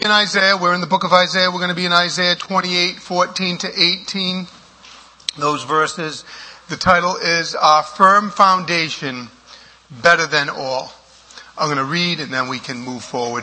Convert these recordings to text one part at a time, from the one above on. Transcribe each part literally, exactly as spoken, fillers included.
In Isaiah, we're in the book of Isaiah. We're going to be in Isaiah twenty-eight, fourteen to eighteen. Those verses. The title is Our Firm Foundation, Better Than All. I'm going to read and then we can move forward.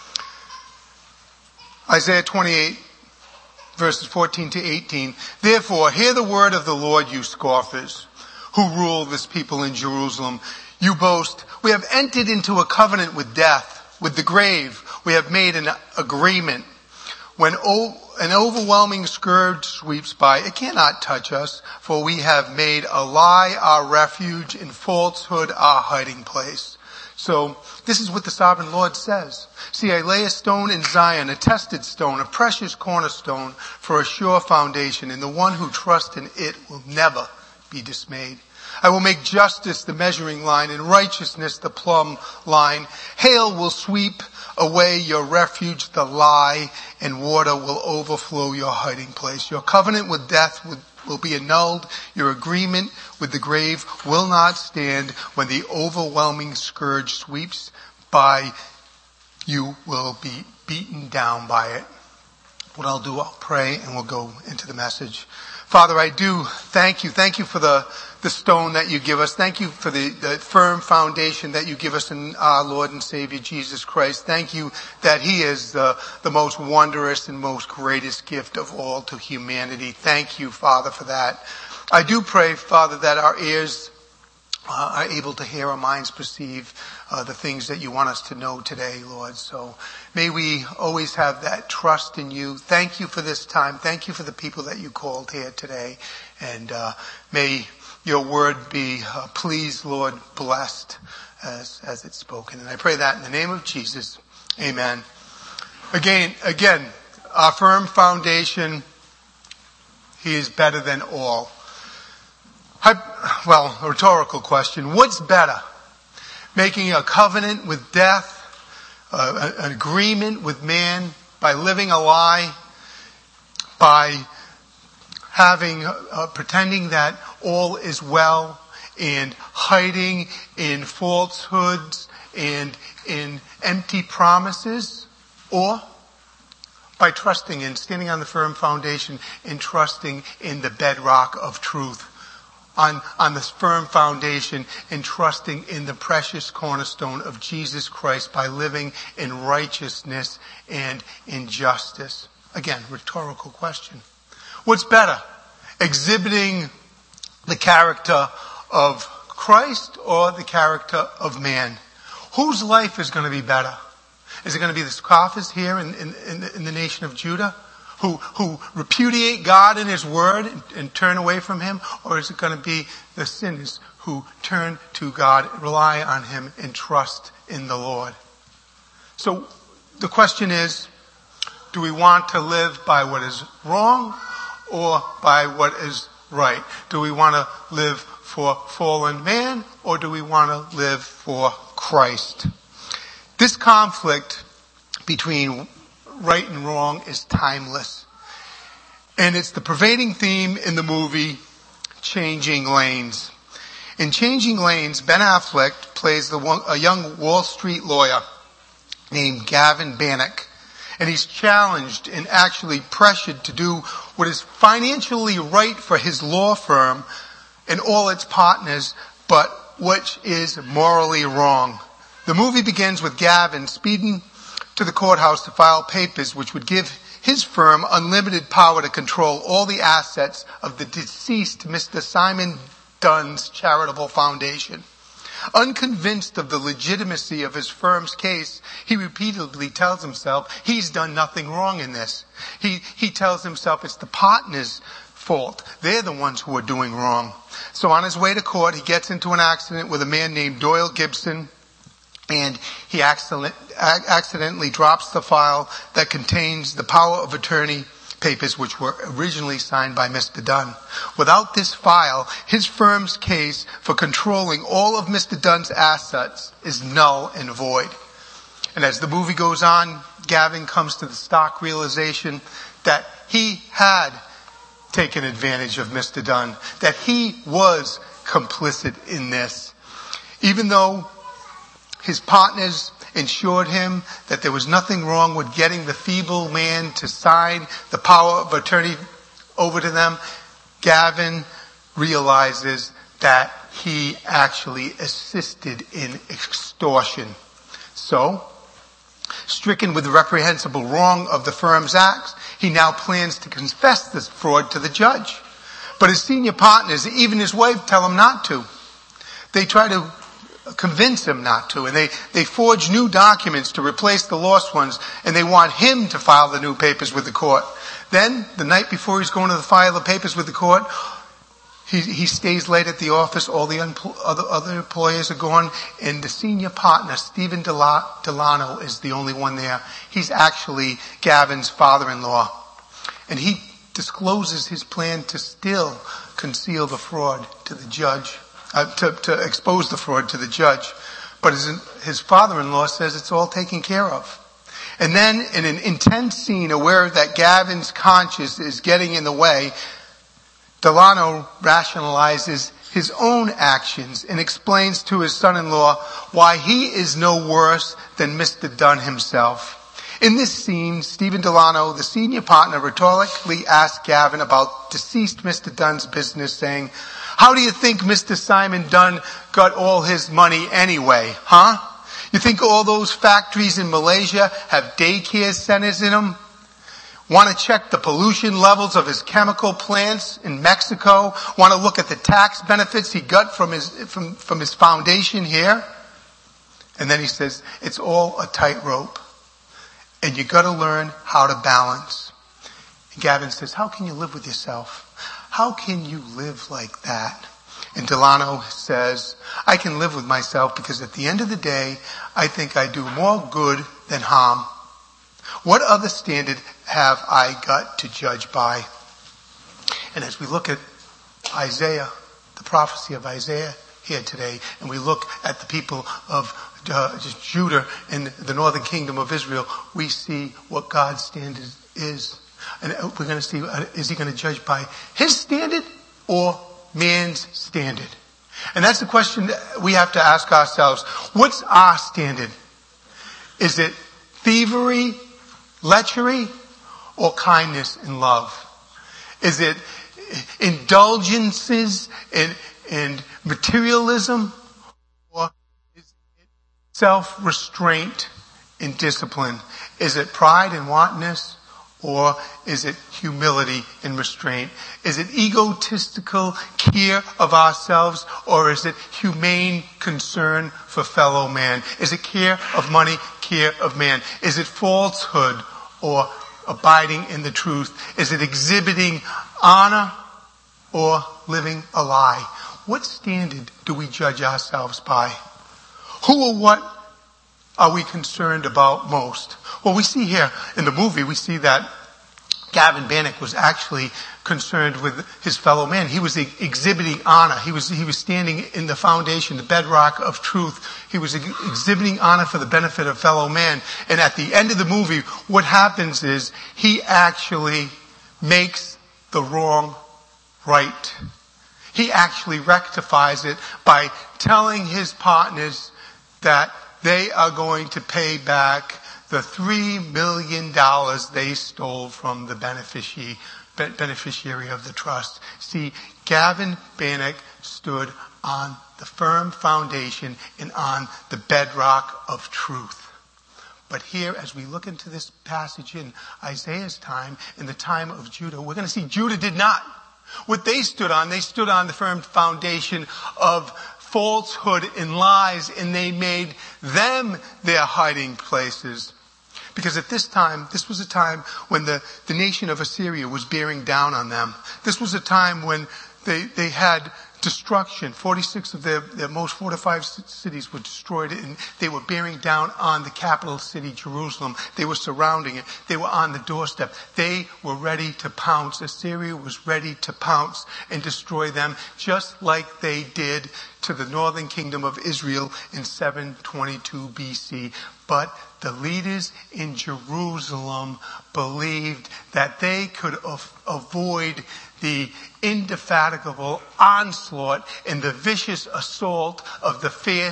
Isaiah twenty-eight, verses fourteen to eighteen. Therefore, hear the word of the Lord, you scoffers, who rule this people in Jerusalem. You boast, we have entered into a covenant with death, with the grave. We have made an agreement. When o- an overwhelming scourge sweeps by, it cannot touch us, for we have made a lie our refuge and falsehood our hiding place. So this is what the sovereign Lord says. See, I lay a stone in Zion, a tested stone, a precious cornerstone for a sure foundation, and the one who trusts in it will never be dismayed. I will make justice the measuring line and righteousness the plumb line. Hail will sweep away your refuge, the lie, and water will overflow your hiding place. Your covenant with death will, will be annulled. Your agreement with the grave will not stand. When the overwhelming scourge sweeps by, you will be beaten down by it. What I'll do, I'll pray and we'll go into the message. Father, I do thank you. Thank you for the, the stone that you give us. Thank you for the, the firm foundation that you give us in our Lord and Savior Jesus Christ. Thank you that He is the, the most wondrous and most greatest gift of all to humanity. Thank you, Father, for that. I do pray, Father, that our ears uh, are able to hear, our minds perceive uh, the things that you want us to know today, Lord. So may we always have that trust in you. Thank you for this time. Thank you for the people that you called here today. And uh, may your word be uh, pleased, Lord, blessed as, as it's spoken. And I pray that in the name of Jesus. Amen. Again, again, our firm foundation, He is better than all. I, well, a rhetorical question. What's better? Making a covenant with death, uh, an agreement with man, by living a lie, by having, uh, pretending that all is well, and hiding in falsehoods and in empty promises, or by trusting in, standing on the firm foundation and trusting in the bedrock of truth. On, on this firm foundation and trusting in the precious cornerstone of Jesus Christ by living in righteousness and in justice. Again, rhetorical question. What's better? Exhibiting the character of Christ or the character of man? Whose life is going to be better? Is it going to be the scoffers here in, in, in, the, in the nation of Judah? Who, who repudiate God and His word and, and turn away from Him? Or is it going to be the sinners who turn to God, rely on Him, and trust in the Lord? So the question is, do we want to live by what is wrong or by what is right? Do we want to live for fallen man or do we want to live for Christ? This conflict between right and wrong is timeless. And it's the pervading theme in the movie Changing Lanes. In Changing Lanes, Ben Affleck plays the one, a young Wall Street lawyer named Gavin Bannock. And he's challenged and actually pressured to do what is financially right for his law firm and all its partners, but which is morally wrong. The movie begins with Gavin speeding to the courthouse to file papers which would give his firm unlimited power to control all the assets of the deceased Mister Simon Dunn's charitable foundation. Unconvinced of the legitimacy of his firm's case, he repeatedly tells himself he's done nothing wrong in this. He, he tells himself it's the partners' fault. They're the ones who are doing wrong. So on his way to court, he gets into an accident with a man named Doyle Gibson, and he accident, accidentally drops the file that contains the power of attorney papers which were originally signed by Mister Dunn. Without this file, his firm's case for controlling all of Mister Dunn's assets is null and void. And as the movie goes on, Gavin comes to the stark realization that he had taken advantage of Mister Dunn, that he was complicit in this. Even though his partners ensured him that there was nothing wrong with getting the feeble man to sign the power of attorney over to them, Gavin realizes that he actually assisted in extortion. So, stricken with the reprehensible wrong of the firm's acts, he now plans to confess this fraud to the judge. But his senior partners, even his wife, tell him not to. They try to convince him not to, and they, they forge new documents to replace the lost ones, and they want him to file the new papers with the court. Then, the night before he's going to file the papers with the court, he, he stays late at the office, all the unpl- other, other employees are gone, and the senior partner, Stephen Del- Delano, is the only one there. He's actually Gavin's father-in-law. And he discloses his plan to still conceal the fraud to the judge, uh, to, to expose the fraud to the judge. But his, his father-in-law says it's all taken care of. And then in an intense scene, aware that Gavin's conscience is getting in the way, Delano rationalizes his own actions and explains to his son-in-law why he is no worse than Mister Dunn himself. In this scene, Stephen Delano, the senior partner, rhetorically asks Gavin about deceased Mister Dunn's business, saying, "How do you think Mister Simon Dunn got all his money anyway, huh? You think all those factories in Malaysia have daycare centers in them? Want to check the pollution levels of his chemical plants in Mexico? Want to look at the tax benefits he got from his, from, from his foundation here?" And then he says, it's all a tightrope. And you gotta learn how to balance. And Gavin says, how can you live with yourself? How can you live like that? And Delano says, I can live with myself because at the end of the day, I think I do more good than harm. What other standard have I got to judge by? And as we look at Isaiah, the prophecy of Isaiah here today, and we look at the people of uh, Judah and the northern kingdom of Israel, we see what God's standard is. And we're going to see, uh, is he going to judge by his standard or man's standard? And that's the question that we have to ask ourselves. What's our standard? Is it thievery, lechery, or kindness and love? Is it indulgences and, and materialism, or is it self-restraint and discipline? Is it pride and wantonness, or is it humility and restraint? Is it egotistical care of ourselves, or is it humane concern for fellow man? Is it care of money, care of man? Is it falsehood or abiding in the truth? Is it exhibiting honor or living a lie? What standard do we judge ourselves by? Who or what are we concerned about most? Well, we see here in the movie, we see that Gavin Bannock was actually concerned with his fellow man. He was exhibiting honor. He was, he was standing in the foundation, the bedrock of truth. He was ex- exhibiting honor for the benefit of fellow man. And at the end of the movie, what happens is he actually makes the wrong right. He actually rectifies it by telling his partners that they are going to pay back the three million dollars they stole from the beneficiary, beneficiary of the trust. See, Gavin Bannock stood on the firm foundation and on the bedrock of truth. But here, as we look into this passage in Isaiah's time, in the time of Judah, we're going to see Judah did not. What they stood on, they stood on the firm foundation of falsehood and lies, and they made them their hiding places. Because at this time, this was a time when the, the nation of Assyria was bearing down on them. This was a time when they, they had destruction. forty-six of their, their most fortified cities were destroyed, and they were bearing down on the capital city, Jerusalem. They were surrounding it. They were on the doorstep. They were ready to pounce. Assyria was ready to pounce and destroy them, just like they did to the northern kingdom of Israel in seven twenty-two B C. But the leaders in Jerusalem believed that they could af- avoid the indefatigable onslaught and the vicious assault of the fierce,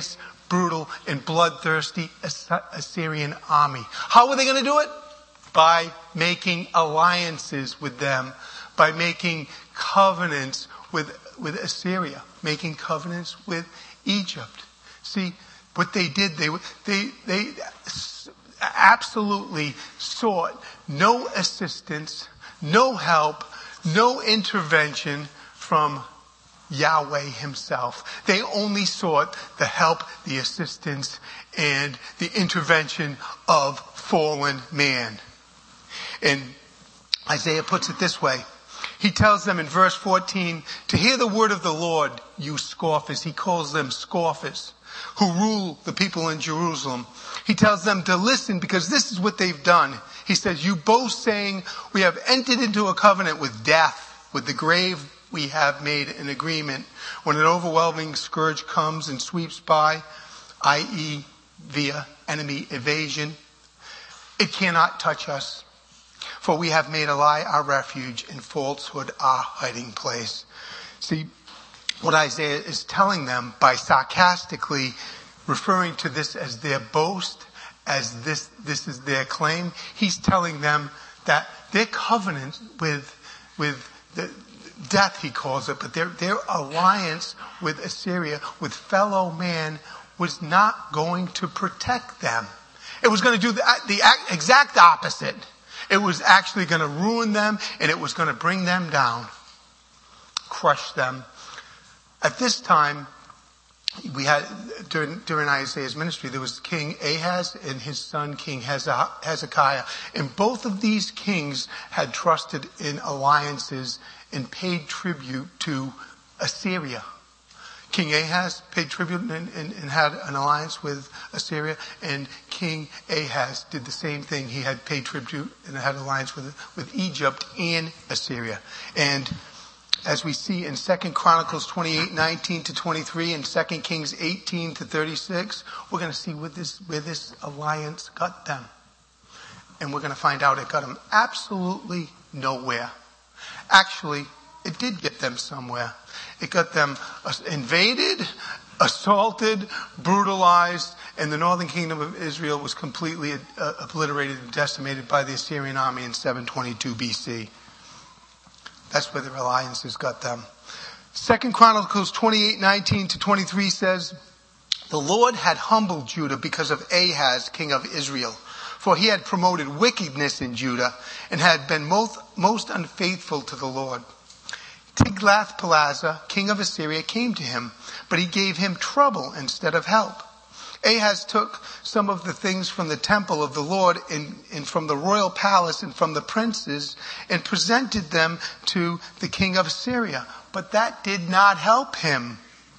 brutal, and bloodthirsty Assyrian army. How were they going to do it? By making alliances with them, by making covenants with, with Assyria, making covenants with Egypt. See, what they did, they, they, they absolutely sought no assistance, no help, no intervention from Yahweh himself. They only sought the help, the assistance, and the intervention of fallen man. And Isaiah puts it this way. He tells them in verse fourteen, to hear the word of the Lord, you scoffers. He calls them scoffers who rule the people in Jerusalem. He tells them to listen because this is what they've done. He says, you boast saying, we have entered into a covenant with death, with the grave we have made an agreement. When an overwhelming scourge comes and sweeps by, that is via enemy evasion, it cannot touch us. For we have made a lie our refuge and falsehood our hiding place. See, what Isaiah is telling them by sarcastically referring to this as their boast, as this, this is their claim, he's telling them that their covenant with, with the death, he calls it, but their, their alliance with Assyria, with fellow man, was not going to protect them. It was going to do the, the exact opposite. It was actually going to ruin them, and it was going to bring them down, crush them. At this time, we had, during, during Isaiah's ministry, there was King Ahaz and his son King Hezekiah. And both of these kings had trusted in alliances and paid tribute to Assyria. King Ahaz paid tribute and, and, and had an alliance with Assyria, and King Ahaz did the same thing. He had paid tribute and had an alliance with, with Egypt and Assyria. And as we see in Second Chronicles twenty-eight, nineteen to twenty-three, and Second Kings eighteen to thirty-six, we're going to see where this, where this alliance got them. And we're going to find out it got them absolutely nowhere. Actually, it did get them somewhere. It got them invaded, assaulted, brutalized, and the northern kingdom of Israel was completely uh, obliterated and decimated by the Assyrian army in seven twenty-two B C. That's where their alliances got them. Second Chronicles twenty-eight, nineteen to twenty-three says, the Lord had humbled Judah because of Ahaz, king of Israel, for he had promoted wickedness in Judah and had been most, most unfaithful to the Lord. Tiglath-Pileser, king of Assyria, came to him, but he gave him trouble instead of help. Ahaz took some of the things from the temple of the Lord and, and from the royal palace and from the princes and presented them to the king of Assyria. But that did not help him.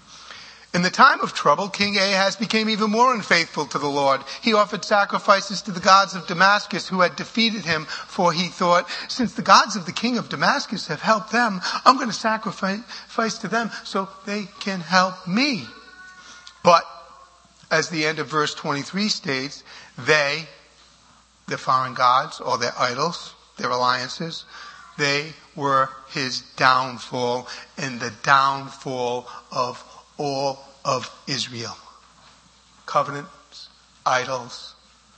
In the time of trouble, King Ahaz became even more unfaithful to the Lord. He offered sacrifices to the gods of Damascus who had defeated him, for he thought, since the gods of the king of Damascus have helped them, I'm going to sacrifice to them so they can help me. But as the end of verse twenty-three states, they, the foreign gods or their idols, their alliances, they were his downfall and the downfall of all of Israel. Covenants, idols,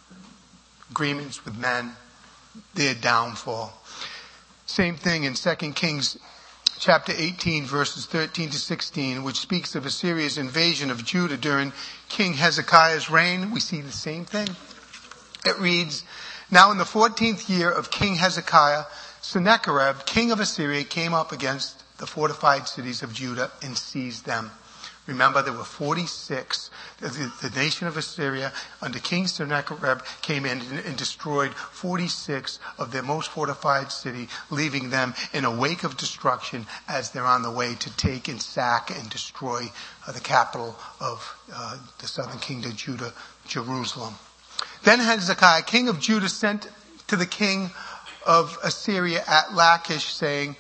agreements with men, their downfall. Same thing in Second Kings chapter eighteen, verses thirteen to sixteen, which speaks of Assyria's invasion of Judah during King Hezekiah's reign. We see the same thing. It reads, now in the fourteenth year of King Hezekiah, Sennacherib, king of Assyria, came up against the fortified cities of Judah and seized them. Remember, there were forty-six. The, the nation of Assyria under King Sennacherib came in and, and destroyed forty-six of their most fortified city, leaving them in a wake of destruction as they're on the way to take and sack and destroy uh, the capital of uh, the southern kingdom, Judah, Jerusalem. Then Hezekiah, king of Judah, sent to the king of Assyria at Lachish, saying,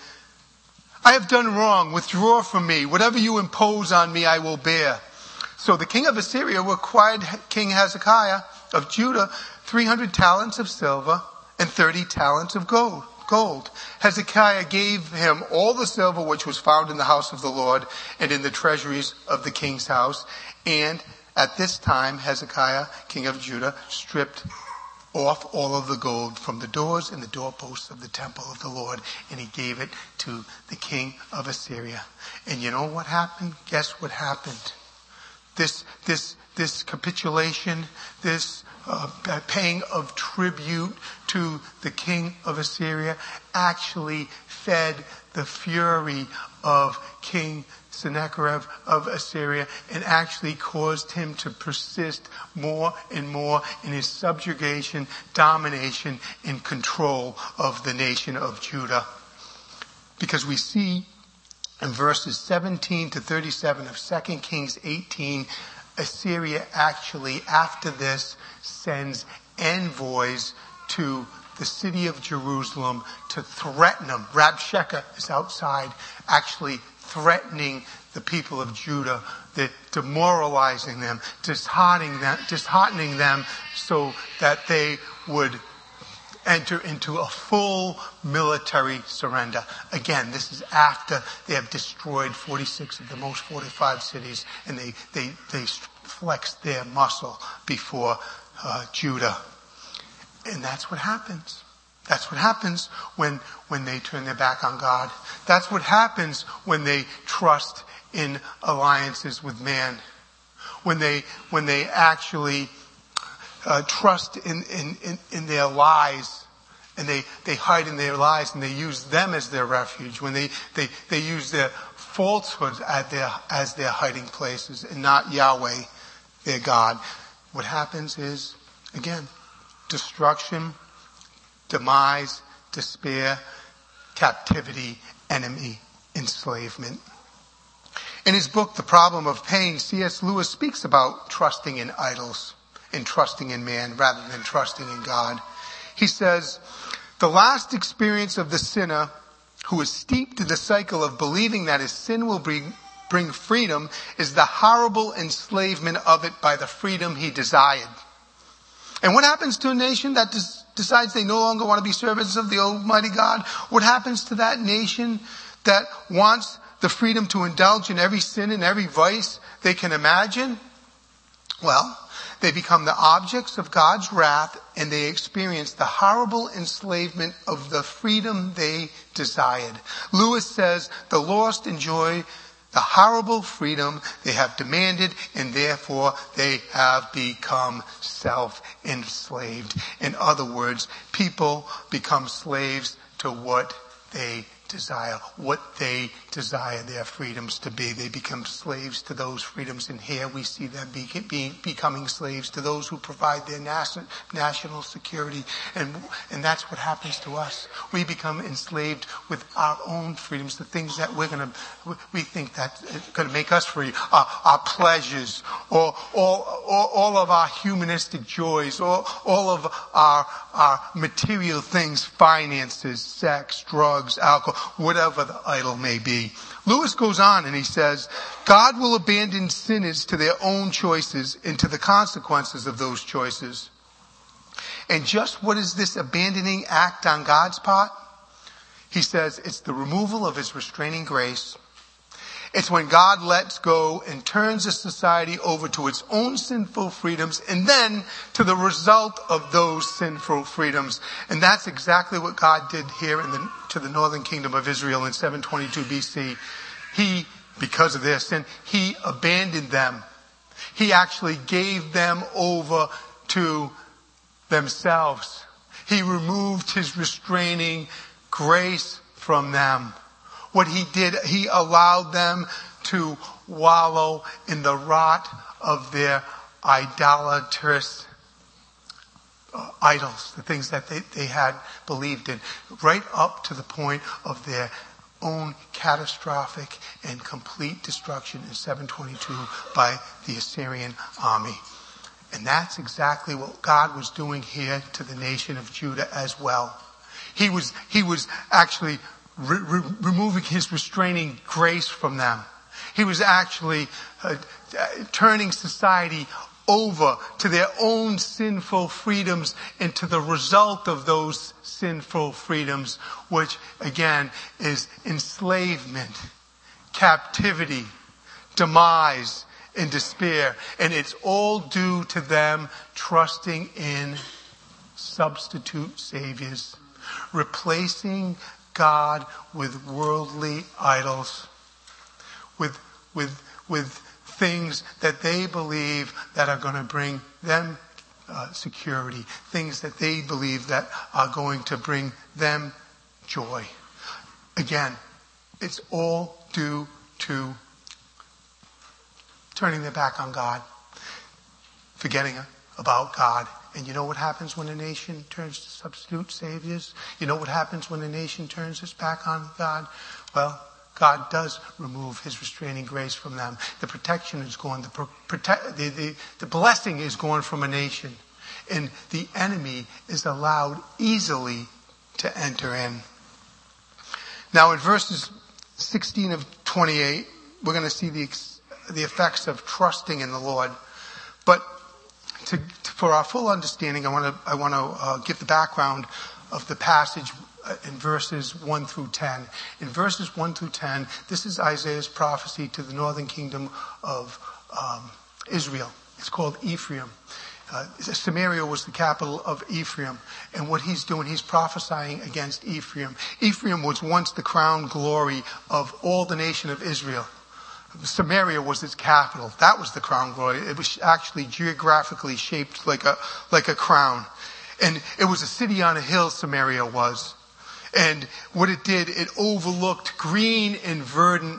I have done wrong. Withdraw from me. Whatever you impose on me, I will bear. So the king of Assyria required King Hezekiah of Judah three hundred talents of silver and thirty talents of gold. Gold. Hezekiah gave him all the silver which was found in the house of the Lord and in the treasuries of the king's house, and At this time, Hezekiah, king of Judah, stripped off all of the gold from the doors and the doorposts of the temple of the Lord, and he gave it to the king of Assyria. And you know what happened? Guess what happened? This, this, this capitulation, this uh, paying of tribute to the king of Assyria actually fed the fury of King Sennacherib of Assyria, and actually caused him to persist more and more in his subjugation, domination, and control of the nation of Judah. Because we see in verses seventeen to thirty-seven of Second Kings eighteen, Assyria actually, after this, sends envoys to the city of Jerusalem to threaten them. Rabshakeh is outside, actually threatening the people of Judah, the, demoralizing them, disheartening them, disheartening them so that they would enter into a full military surrender. Again, this is after they have destroyed forty-six of the most fortified cities, and they, they, they flexed their muscle before uh, Judah. And that's what happens. That's what happens when, when they turn their back on God. That's what happens when they trust in alliances with man. When they, when they actually uh, trust in, in, in, in their lies, and they, they hide in their lies, and they use them as their refuge. When they, they, they use their falsehoods as their, as their hiding places, and not Yahweh, their God. What happens is, again, destruction, demise, despair, captivity, enemy, enslavement. In his book, The Problem of Pain, C S Lewis speaks about trusting in idols and trusting in man rather than trusting in God. He says, the last experience of the sinner who is steeped in the cycle of believing that his sin will bring, bring freedom is the horrible enslavement of it by the freedom he desired. And what happens to a nation that des- decides they no longer want to be servants of the Almighty God? What happens to that nation that wants the freedom to indulge in every sin and every vice they can imagine? Well, they become the objects of God's wrath, and they experience the horrible enslavement of the freedom they desired. Lewis says the lost enjoy the horrible freedom they have demanded, and therefore they have become self-enslaved. In other words, people become slaves to what they desire, what they desire their freedoms to be. They become slaves to those freedoms, and here we see them be, be, becoming slaves to those who provide their nas- national security. And, and that's what happens to us. We become enslaved with our own freedoms, the things that we're going to, we think that going to make us free, our, our pleasures, or all, all, all of our humanistic joys, or all of our, our material things, finances, sex, drugs, alcohol, whatever the idol may be. Lewis goes on and he says, God will abandon sinners to their own choices and to the consequences of those choices. And just what is this abandoning act on God's part? He says it's the removal of his restraining grace. It's when God lets go and turns a society over to its own sinful freedoms, and then to the result of those sinful freedoms. And that's exactly what God did here in the, to the northern kingdom of Israel in seven twenty-two B C. He, because of their sin, he abandoned them. He actually gave them over to themselves. He removed his restraining grace from them. What he did, he allowed them to wallow in the rot of their idolatrous uh, idols, the things that they, they had believed in, right up to the point of their own catastrophic and complete destruction in seven twenty-two by the Assyrian army. And that's exactly what God was doing here to the nation of Judah as well. He was, he was actually Re- re- removing his restraining grace from them. He was actually uh, uh, turning society over to their own sinful freedoms and to the result of those sinful freedoms, which again is enslavement, captivity, demise, in despair. And it's all due to them trusting in substitute saviors, replacing God with worldly idols, with, with, with things that they believe that are going to bring them uh, security, things that they believe that are going to bring them joy. Again, it's all due to turning their back on God, forgetting about God. And you know what happens when a nation turns to substitute saviors? You know what happens when a nation turns its back on God? Well, God does remove his restraining grace from them. The protection is gone. The, pro- protect, the, the, the blessing is gone from a nation. And the enemy is allowed easily to enter in. Now in verses sixteen of twenty-eight, we're going to see the, the effects of trusting in the Lord. But to, to, for our full understanding, I want to I want to uh, give the background of the passage in verses one through ten. In verses one through ten, this is Isaiah's prophecy to the northern kingdom of um, Israel. It's called Ephraim. Uh, Samaria was the capital of Ephraim. And what he's doing, he's prophesying against Ephraim. Ephraim was once the crown glory of all the nation of Israel. Samaria was its capital. That was the crown glory. It was actually geographically shaped like a, like a crown. And it was a city on a hill, Samaria was. And what it did, it overlooked green and verdant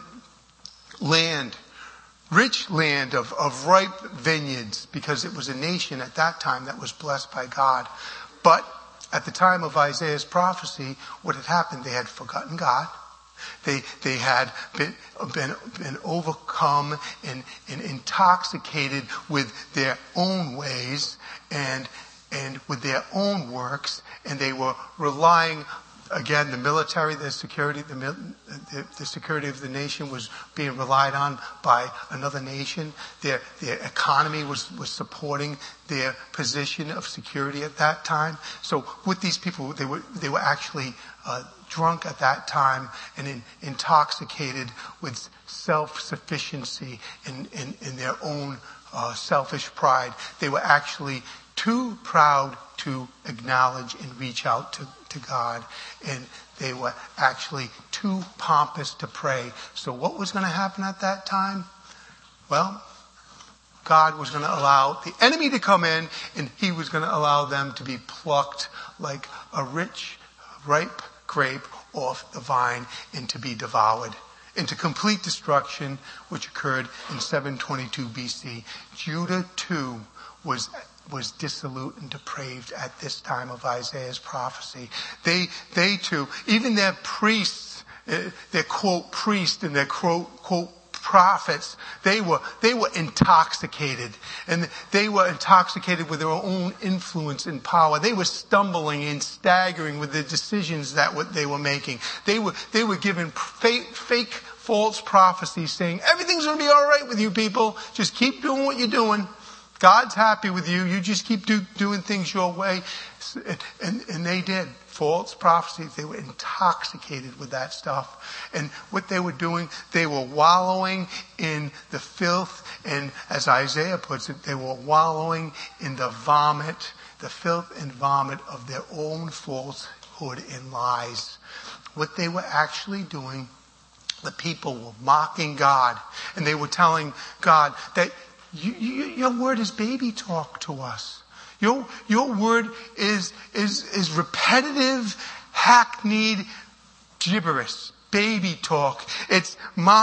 land, rich land of, of ripe vineyards, because it was a nation at that time that was blessed by God. But at the time of Isaiah's prophecy, what had happened, they had forgotten God. They they had been been, been overcome and, and intoxicated with their own ways and and with their own works, and they were relying. Again, the military, the security, the, the, the security of the nation was being relied on by another nation. Their, their economy was, was supporting their position of security at that time. So with these people, they were, they were actually uh, drunk at that time and in, intoxicated with self-sufficiency in, in, in their own uh, selfish pride. They were actually too proud to acknowledge and reach out to, to God. And they were actually too pompous to pray. So what was going to happen at that time? Well, God was going to allow the enemy to come in, and he was going to allow them to be plucked like a rich, ripe grape off the vine and to be devoured into complete destruction, which occurred in seven twenty-two B C. Judah too was was dissolute and depraved at this time of Isaiah's prophecy. They, they too, even their priests, uh, their quote priests and their quote, quote prophets, they were, they were intoxicated. And they were intoxicated with their own influence and power. They were stumbling and staggering with the decisions that what they were making. They were, they were given fake, fake false prophecies saying, everything's going to be all right with you people. Just keep doing what you're doing. God's happy with you. You just keep do, doing things your way. And, and they did. False prophecies. They were intoxicated with that stuff. And what they were doing, they were wallowing in the filth. And as Isaiah puts it, they were wallowing in the vomit, the filth and vomit of their own falsehood and lies. What they were actually doing, the people were mocking God. And they were telling God that You, you, your word is baby talk to us. Your, your word is, is, is repetitive, hackneyed gibberish, baby talk. It's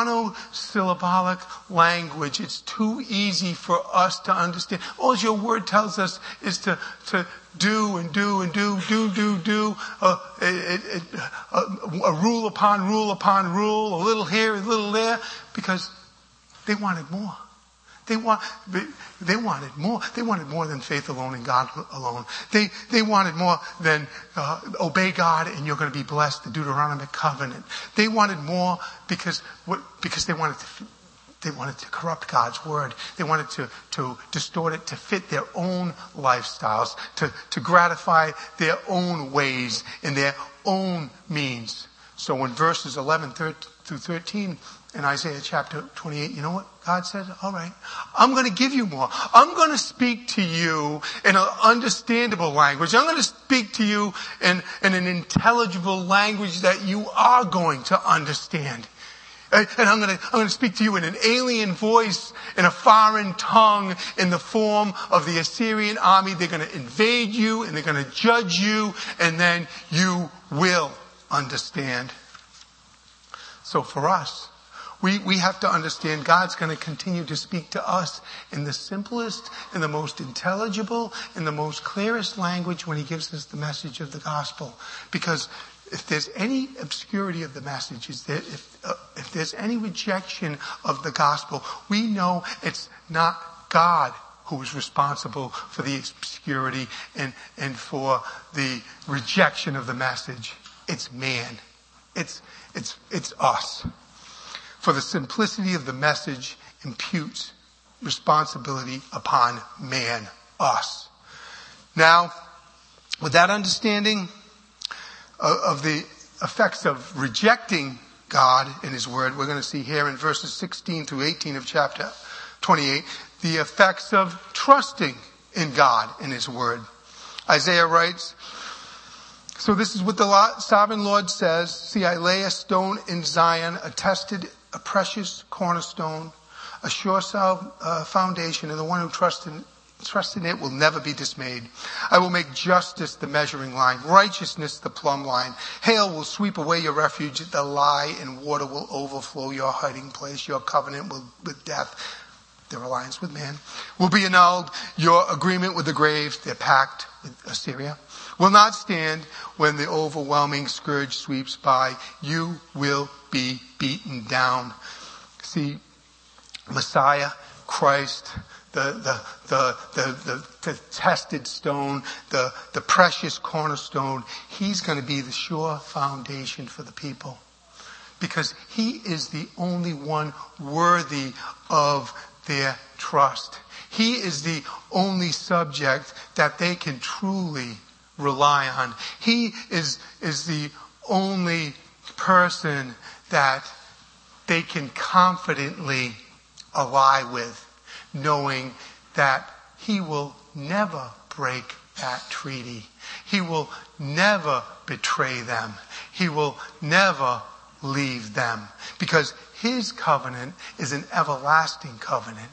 monosyllabic language. It's too easy for us to understand. All your word tells us is to, to do and do and do, do, do, do, uh, it, it, uh, a rule upon rule upon rule, a little here, a little there, because they wanted more. They want, they wanted more. They wanted more than faith alone and God alone. They, they wanted more than, uh, obey God and you're going to be blessed, the Deuteronomic covenant. They wanted more because, what, because they wanted to, they wanted to corrupt God's word. They wanted to, to distort it to fit their own lifestyles, to, to gratify their own ways and their own means. So in verses eleven through thirteen in Isaiah chapter twenty-eight, you know what God said? All right, I'm going to give you more. I'm going to speak to you in an understandable language. I'm going to speak to you in, in an intelligible language that you are going to understand. And I'm going to, I'm going to speak to you in an alien voice, in a foreign tongue, in the form of the Assyrian army. They're going to invade you and they're going to judge you, and then you will understand. So for us, we, we have to understand God's going to continue to speak to us in the simplest, in the most intelligible, in the most clearest language when he gives us the message of the gospel. Because if there's any obscurity of the message, is there, if, uh, if there's any rejection of the gospel, we know it's not God who is responsible for the obscurity and, and for the rejection of the message. It's man. It's, it's, it's us. For the simplicity of the message imputes responsibility upon man, us. Now, with that understanding of the effects of rejecting God and his word, we're going to see here in verses sixteen through eighteen of chapter twenty-eight, the effects of trusting in God and his word. Isaiah writes, so this is what the sovereign Lord says, see, I lay a stone in Zion, a tested, a precious cornerstone, a sure uh, foundation, and the one who trusts in Trust in it will never be dismayed. I will make justice the measuring line, righteousness the plumb line. Hail will sweep away your refuge, the lie, and water will overflow your hiding place. Your covenant will, with death, their alliance with man, will be annulled. Your agreement with the grave, their pact with Assyria, will not stand when the overwhelming scourge sweeps by. You will be beaten down. See, Messiah, Christ, The, the, the, the, the, the tested stone, the, the precious cornerstone, he's going to be the sure foundation for the people. Because he is the only one worthy of their trust. He is the only subject that they can truly rely on. He is, is the only person that they can confidently ally with, knowing that he will never break that treaty. He will never betray them. He will never leave them. Because his covenant is an everlasting covenant.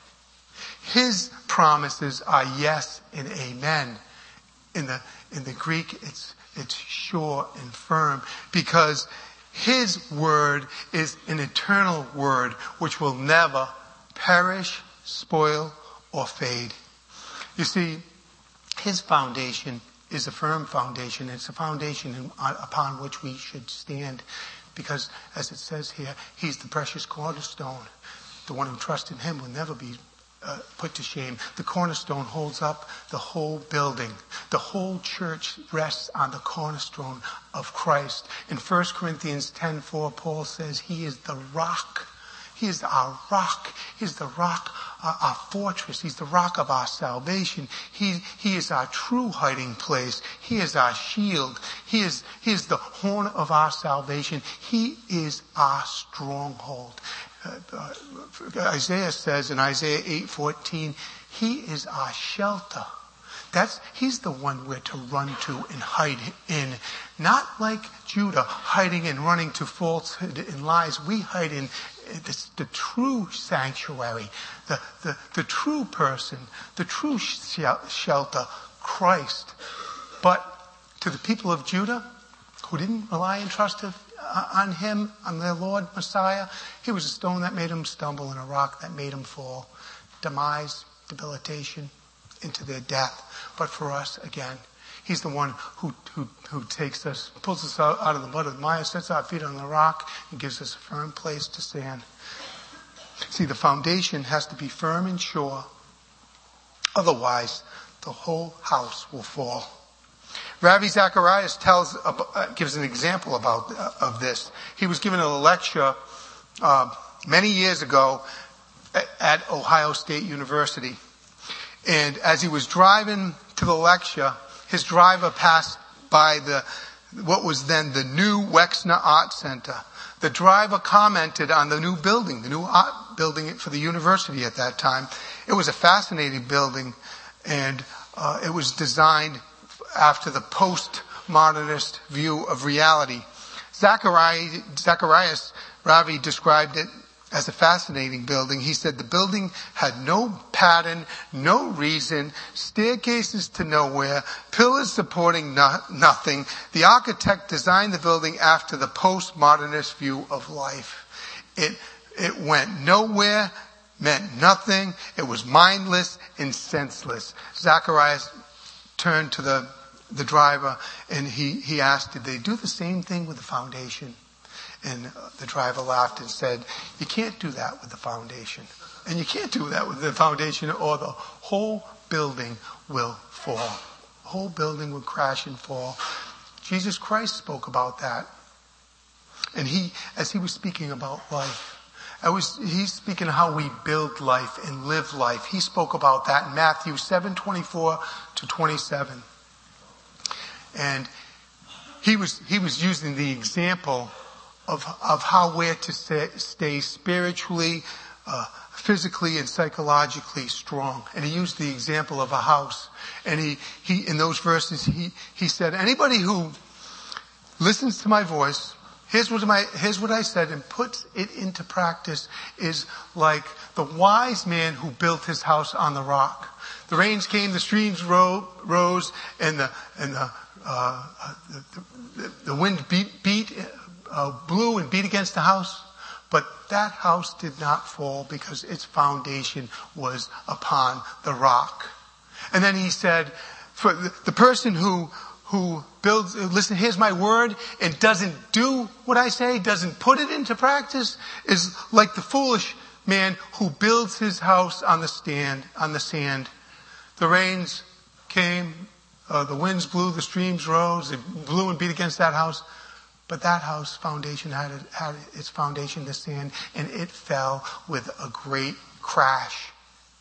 His promises are yes and amen. In the, in the Greek, it's, it's sure and firm. Because his word is an eternal word which will never perish, spoil, or fade. You see, his foundation is a firm foundation. It's a foundation in, upon which we should stand. Because, as it says here, he's the precious cornerstone. The one who trusts in him will never be uh, put to shame. The cornerstone holds up the whole building. The whole church rests on the cornerstone of Christ. In First Corinthians ten four, Paul says he is the rock. He is our rock. He's the rock, uh, our fortress. He's the rock of our salvation. He, he is our true hiding place. He is our shield. He is, he is the horn of our salvation. He is our stronghold. Uh, uh, Isaiah says in Isaiah eight fourteen, he is our shelter. That's, he's the one we're to run to and hide in. Not like Judah, hiding and running to falsehood and lies. We hide in the, the true sanctuary, the, the, the true person, the true shelter, Christ. But to the people of Judah, who didn't rely and trust on him, on their Lord Messiah, he was a stone that made him stumble and a rock that made him fall. Demise, debilitation, into their death. But for us, again, he's the one who, who, who takes us, pulls us out, out of the mud of the mire, sets our feet on the rock, and gives us a firm place to stand. See, the foundation has to be firm and sure. Otherwise, the whole house will fall. Ravi Zacharias tells, uh, gives an example about uh, of this. He was given a lecture uh, many years ago at, at Ohio State University. And as he was driving to the lecture, his driver passed by the what was then the new Wexner Art Center. The driver commented on the new building, the new art building for the university at that time. It was a fascinating building, and uh, it was designed after the post-modernist view of reality. Zacharias, Zacharias Ravi described it as a fascinating building. He said the building had no pattern, no reason, staircases to nowhere, pillars supporting no- nothing. The architect designed the building after the postmodernist view of life. It, it went nowhere, meant nothing. It was mindless and senseless. Zacharias turned to the, the driver and he, he asked, did they do the same thing with the foundation? And the driver laughed and said, you can't do that with the foundation. And you can't do that with the foundation or the whole building will fall. The whole building will crash and fall. Jesus Christ spoke about that. And he, as he was speaking about life, I was, he's speaking how we build life and live life. He spoke about that in Matthew seven twenty-four to twenty-seven. And he was, he was using the example Of, of how we're to stay, stay spiritually, uh, physically, and psychologically strong. And he used the example of a house. And he, he in those verses, he, he said, anybody who listens to my voice, here's what, my, here's what I said, and puts it into practice, is like the wise man who built his house on the rock. The rains came, the streams ro- rose, and the, and the, uh, the, the, the wind beat, beat Uh, blew and beat against the house, but that house did not fall because its foundation was upon the rock. And then he said, for the, the person who who builds, listen, here's my word, and doesn't do what I say, doesn't put it into practice, is like the foolish man who builds his house on the stand, on the sand. The rains came, uh, the winds blew, the streams rose, it blew and beat against that house. But that house foundation had, had its foundation in the sand, and it fell with a great crash.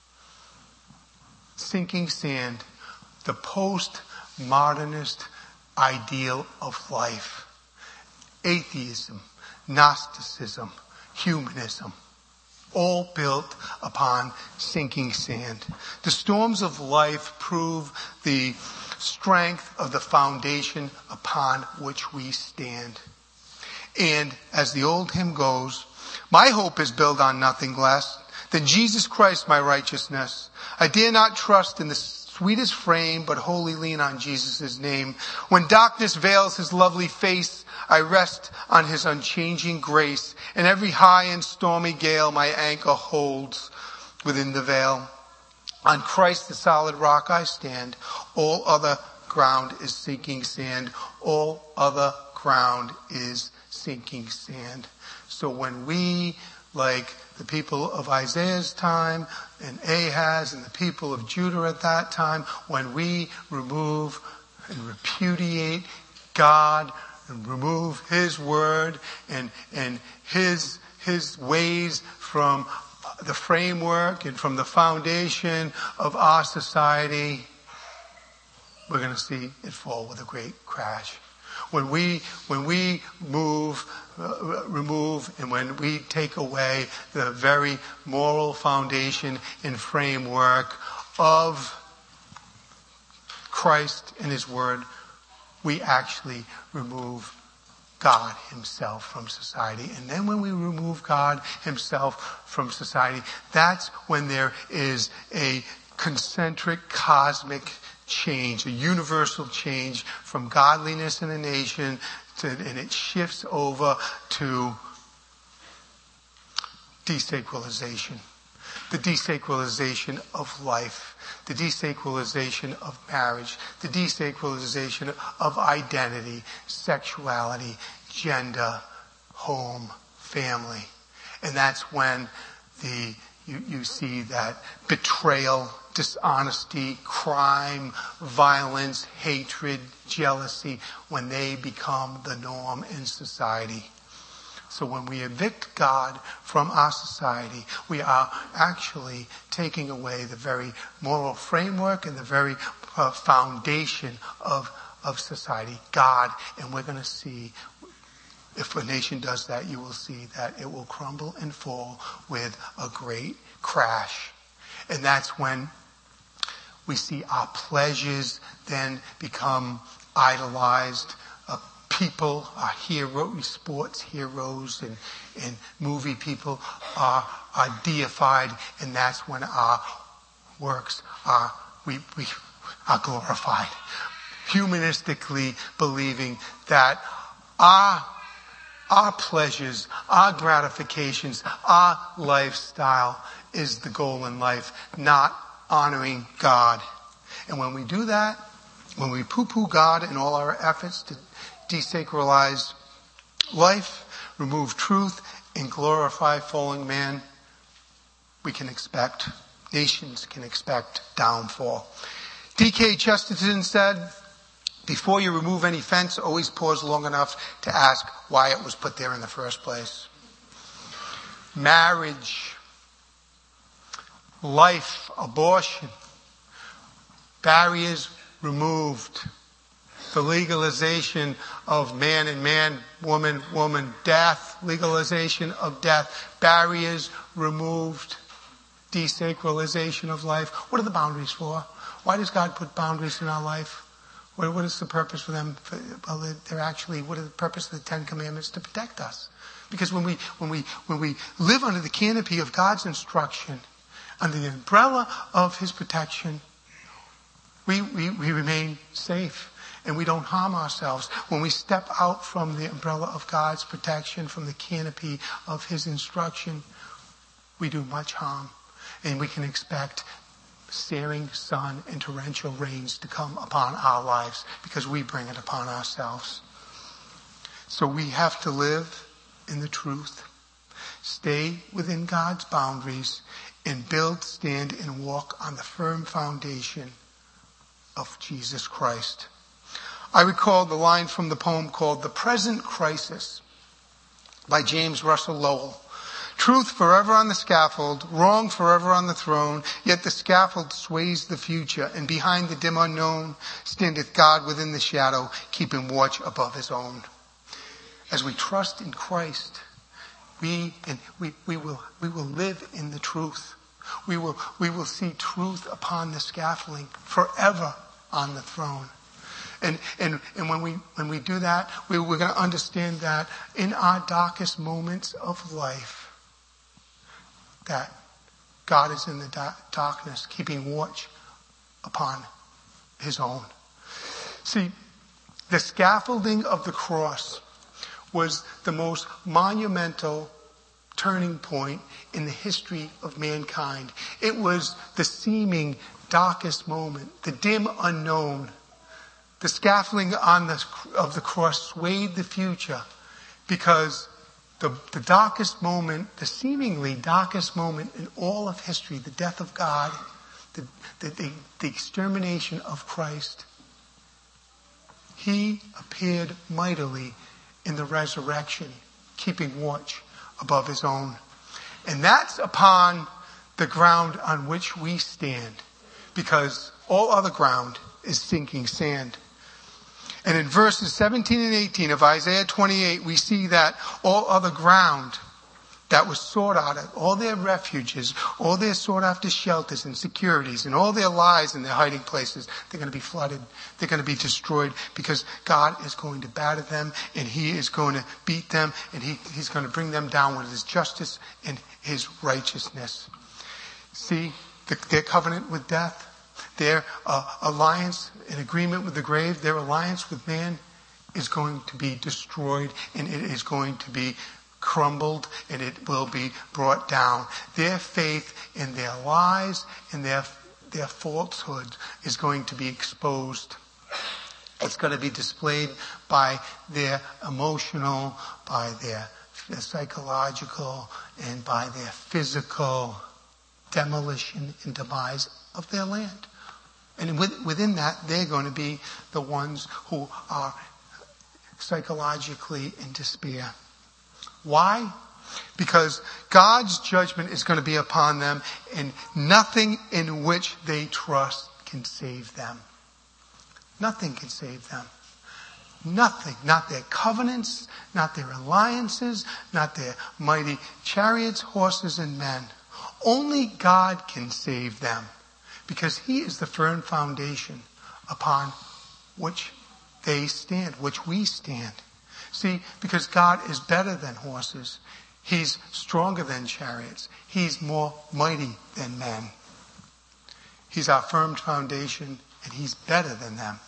Sinking sand, the post-modernist ideal of life. Atheism, Gnosticism, humanism, all built upon sinking sand. The storms of life prove the strength of the foundation upon which we stand. And as the old hymn goes, my hope is built on nothing less than Jesus Christ, my righteousness. I dare not trust in the sweetest frame, but wholly lean on Jesus' name. When darkness veils his lovely face, I rest on his unchanging grace. In every high and stormy gale, my anchor holds within the veil. On Christ the solid rock I stand. All other ground is sinking sand. All other ground is sinking sand. So when we, like the people of Isaiah's time and Ahaz and the people of Judah at that time, when we remove and repudiate God and remove his word and, and his, his ways from the framework and from the foundation of our society, we're going to see it fall with a great crash. When we, when we move, uh, remove, and when we take away the very moral foundation and framework of Christ and his word, we actually remove God himself from society. And then when we remove God himself from society, that's when there is a concentric cosmic change, a universal change from godliness in a nation to, and it shifts over to desacralization. The desacralization of life, the desacralization of marriage, the desacralization of identity, sexuality, gender, home, family. And that's when the you, you see that betrayal, dishonesty, crime, violence, hatred, jealousy, when they become the norm in society. So when we evict God from our society, we are actually taking away the very moral framework and the very uh, foundation of of society, God. And we're going to see, if a nation does that, you will see that it will crumble and fall with a great crash. And that's when we see our pleasures then become idolized. Uh, people, our heroes, sports heroes and, and movie people are, are deified. And that's when our works are, we, we are glorified. Humanistically believing that our Our pleasures, our gratifications, our lifestyle is the goal in life, not honoring God. And when we do that, when we poo-poo God in all our efforts to desacralize life, remove truth, and glorify fallen man, we can expect, nations can expect downfall. D K Chesterton said, before you remove any fence, always pause long enough to ask why it was put there in the first place. Marriage, life, abortion, barriers removed. The legalization of man and man, woman, woman, death, legalization of death, barriers removed, desacralization of life. What are the boundaries for? Why does God put boundaries in our life? What, what is the purpose for them? For, well, they're actually, what is the purpose of the Ten Commandments? To protect us. Because when we, when we, when we live under the canopy of God's instruction, under the umbrella of His protection, we, we, we remain safe and we don't harm ourselves. When we step out from the umbrella of God's protection, from the canopy of His instruction, we do much harm. And we can expect searing sun and torrential rains to come upon our lives because we bring it upon ourselves. So we have to live in the truth, stay within God's boundaries, and build, stand, and walk on the firm foundation of Jesus Christ. I recall the line from the poem called The Present Crisis by James Russell Lowell. Truth forever on the scaffold, wrong forever on the throne, yet the scaffold sways the future, and behind the dim unknown standeth God within the shadow, keeping watch above His own. As we trust in Christ, we and we, we will we will live in the truth. We will we will see truth upon the scaffolding, forever on the throne. And and and when we when we do that, we, we're going to understand that in our darkest moments of life, that God is in the da- darkness, keeping watch upon His own. See, the scaffolding of the cross was the most monumental turning point in the history of mankind. It was the seeming darkest moment, the dim unknown. The scaffolding on the, of the cross swayed the future because The, the darkest moment, the seemingly darkest moment in all of history, the death of God, the, the, the, the extermination of Christ, He appeared mightily in the resurrection, keeping watch above His own. And that's upon the ground on which we stand, because all other ground is sinking sand. And in verses seventeen and eighteen of Isaiah twenty-eight, we see that all other ground that was sought out, all their refuges, all their sought after shelters and securities, and all their lies and their hiding places, they're going to be flooded. They're going to be destroyed because God is going to batter them and He is going to beat them and he, He's going to bring them down with His justice and His righteousness. See, the, their covenant with death, their uh, alliance in agreement with the grave, their alliance with man is going to be destroyed and it is going to be crumbled and it will be brought down. Their faith in their lies and their, their falsehood is going to be exposed. It's going to be displayed by their emotional, by their psychological, and by their physical demolition and demise of their land. And within that, they're going to be the ones who are psychologically in despair. Why? Because God's judgment is going to be upon them, and nothing in which they trust can save them. Nothing can save them. Nothing. Not their covenants, not their alliances, not their mighty chariots, horses, and men. Only God can save them, because he is the firm foundation upon which they stand, which we stand. See, because God is better than horses. He's stronger than chariots. He's more mighty than men. He's our firm foundation, and he's better than them.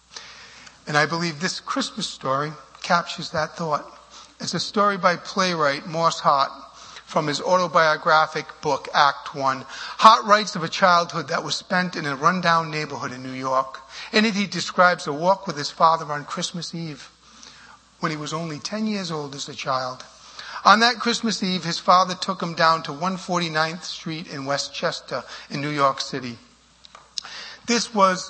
And I believe this Christmas story captures that thought. It's a story by playwright Morse Hart from his autobiographic book, Act One. Hart writes of a childhood that was spent in a rundown neighborhood in New York. In it, he describes a walk with his father on Christmas Eve, when he was only ten years old as a child. On that Christmas Eve, his father took him down to one forty-ninth Street in Westchester in New York City. This was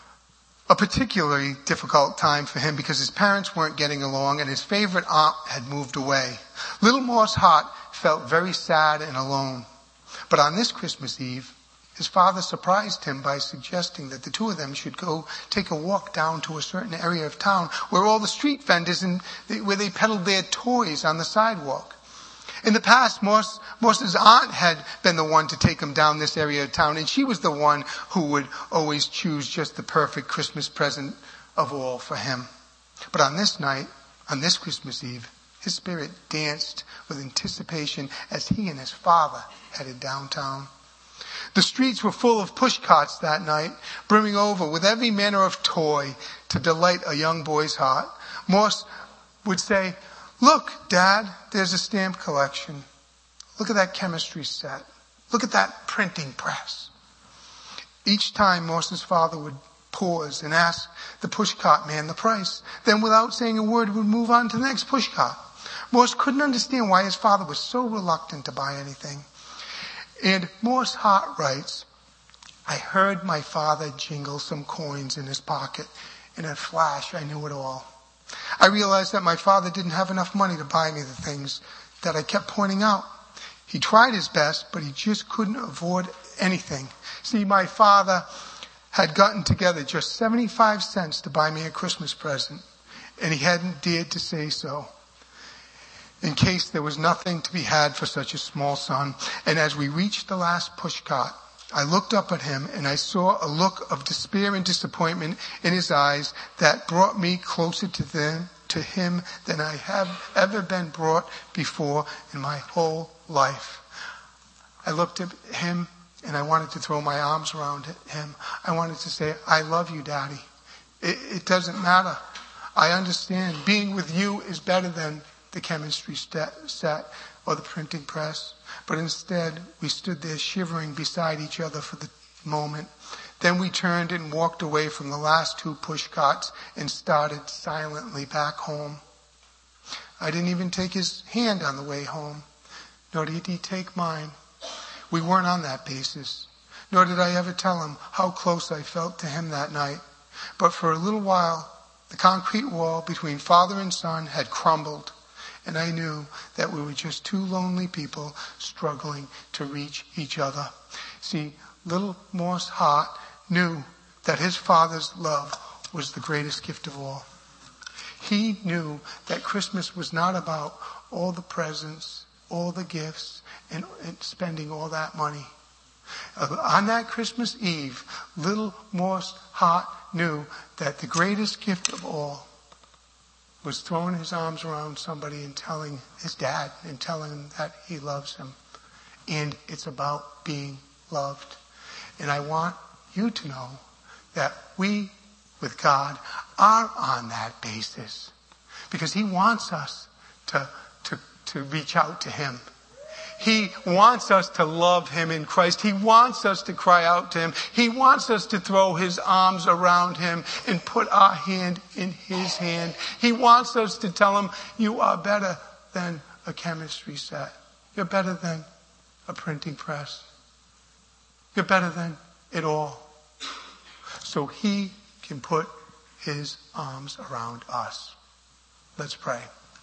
a particularly difficult time for him because his parents weren't getting along and his favorite aunt had moved away. Little Morse Hart felt very sad and alone. But on this Christmas Eve, his father surprised him by suggesting that the two of them should go take a walk down to a certain area of town where all the street vendors and where they peddled their toys on the sidewalk. In the past, Morse, Morse's aunt had been the one to take him down this area of town, and she was the one who would always choose just the perfect Christmas present of all for him. But on this night, on this Christmas Eve, his spirit danced with anticipation as he and his father headed downtown. The streets were full of push carts that night, brimming over with every manner of toy to delight a young boy's heart. Morse would say, "Look, Dad, there's a stamp collection. Look at that chemistry set. Look at that printing press." Each time Morse's father would pause and ask the pushcart man the price. Then without saying a word, would move on to the next pushcart. Morse couldn't understand why his father was so reluctant to buy anything. And Morse Hart writes, "I heard my father jingle some coins in his pocket. In a flash, I knew it all. I realized that my father didn't have enough money to buy me the things that I kept pointing out. He tried his best, but he just couldn't afford anything. See, my father had gotten together just seventy-five cents to buy me a Christmas present, and he hadn't dared to say so, in case there was nothing to be had for such a small son. And as we reached the last pushcart, I looked up at him and I saw a look of despair and disappointment in his eyes that brought me closer to them, to him than I have ever been brought before in my whole life. I looked at him and I wanted to throw my arms around him. I wanted to say, I love you, Daddy. It, it doesn't matter. I understand. Being with you is better than the chemistry set or the printing press. But instead, we stood there shivering beside each other for the moment. Then we turned and walked away from the last two pushcarts and started silently back home. I didn't even take his hand on the way home, nor did he take mine. We weren't on that basis, nor did I ever tell him how close I felt to him that night. But for a little while, the concrete wall between father and son had crumbled, and I knew that we were just two lonely people struggling to reach each other. See, little Morse Hart knew that his father's love was the greatest gift of all. He knew that Christmas was not about all the presents, all the gifts, and, and spending all that money. Uh, on that Christmas Eve, little Morse Hart knew that the greatest gift of all was throwing his arms around somebody and telling his dad and telling him that he loves him. And it's about being loved. And I want you to know that we, with God, are on that basis. Because he wants us to, to, to reach out to him. He wants us to love him in Christ. He wants us to cry out to him. He wants us to throw his arms around him and put our hand in his hand. He wants us to tell him, you are better than a chemistry set. You're better than a printing press. You're better than it all. So he can put his arms around us. Let's pray.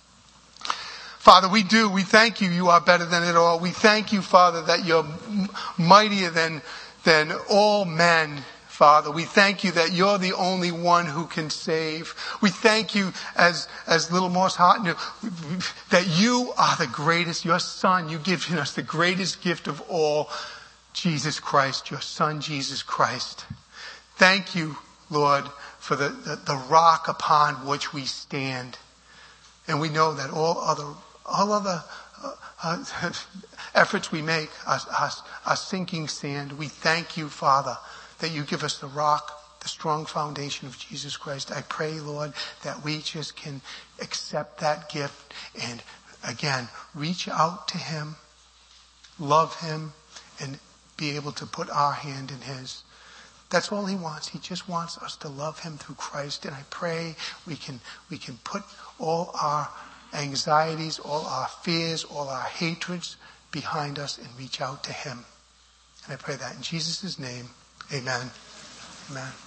Father, we do. We thank you. You are better than it all. We thank you, Father, that you're mightier than, than all men. Father. We thank you that you're the only one who can save. We thank you, as, as little Moss Hart knew, that you are the greatest, your Son. You've given us the greatest gift of all, Jesus Christ, your Son, Jesus Christ. Thank you, Lord, for the, the, the rock upon which we stand. And we know that all other, all other uh, uh, efforts we make are, are, are sinking sand. We thank you, Father, that you give us the rock, the strong foundation of Jesus Christ. I pray, Lord, that we just can accept that gift and, again, reach out to him, love him, and be able to put our hand in his. That's all he wants. He just wants us to love him through Christ. And I pray we can, we can put all our anxieties, all our fears, all our hatreds behind us and reach out to him. And I pray that in Jesus' name. Amen. Amen.